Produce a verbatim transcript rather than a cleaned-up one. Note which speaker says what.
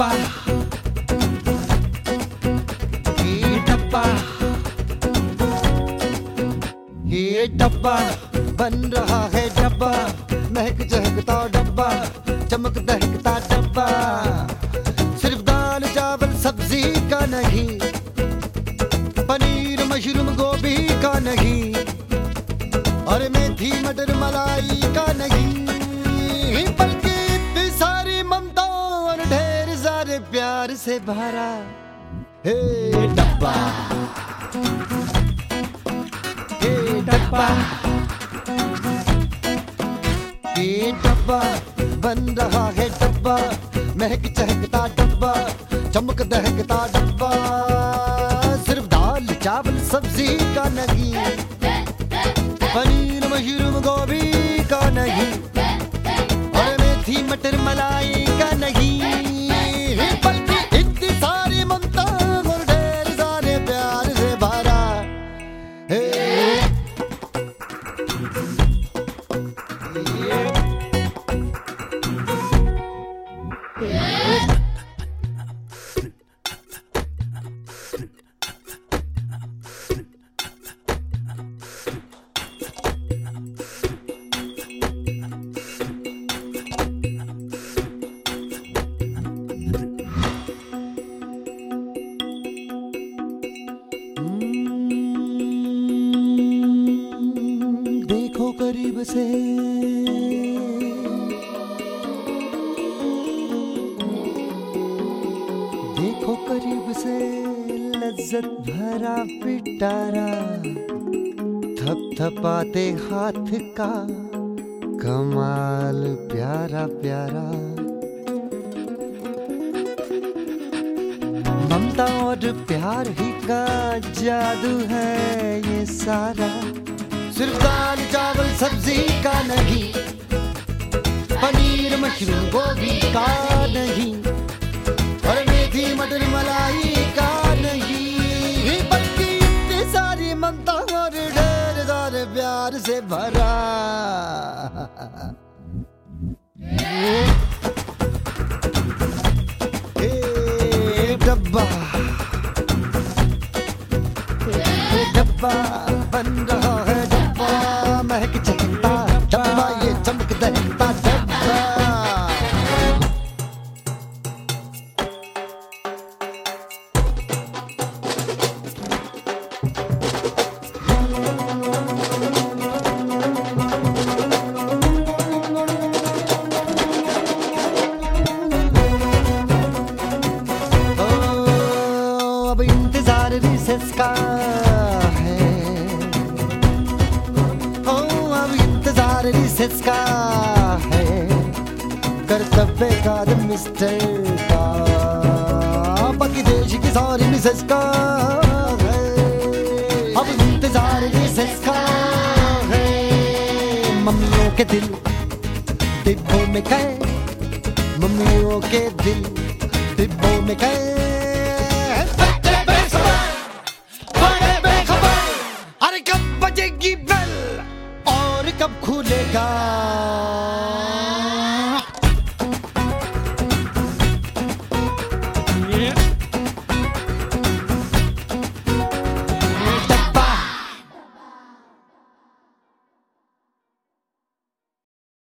Speaker 1: डब्बा, ये डब्बा, ये डब्बा बन रहा है डब्बा, महक चहकता डब्बा, चमक दहकता डब्बा। सिर्फ दाल चावल सब्जी का नहीं, पनीर मशरूम गोभी का नहीं, और मेथी मटर मलाई का नहीं, बल्कि इतनी सारी ममता और ढेर सारे प्यार से भरा हे डब्बा, हे डब्बा, ये डब्बा बन रहा है डब्बा, महक चहकता डब्बा, चमक दहकता डब्बा। सिर्फ दाल चावल सब्जी का नहीं, पनीर मशरूम गोभी का नहीं, और मेथी मटर मलाई का नहीं, बल्कि इतनी सारी ममता और ढेर सारे प्यार से भरा हे करीब से देखो करीब से लज्जत भरा पिटारा, थपथपाते हाथ का कमाल प्यारा प्यारा। ममता और प्यार ही का जादू है ये सारा। सिर्फ दाल चावल सब्जी का नहीं, पनीर मशरूम गोभी का नहीं, और मेथी मटर मलाई का नहीं, बल्कि इतनी सारी ममता और ढेर सारे प्यार से भरा हे डब्बा, हे डब्बा बन रहा है डब्बा, महक चहकता डब्बा, ये चमक दहकता डब्बा। ओ, अब इंतजार रिसेस का रिसेस का है, कर्तव्य का मिस्टर का, बाकी देश की सारी मिसेस का है। अब इंतजार रिसेस का है, मम्मियों के दिल डिब्बों में गए, मम्मियों के दिल डिब्बों में गए।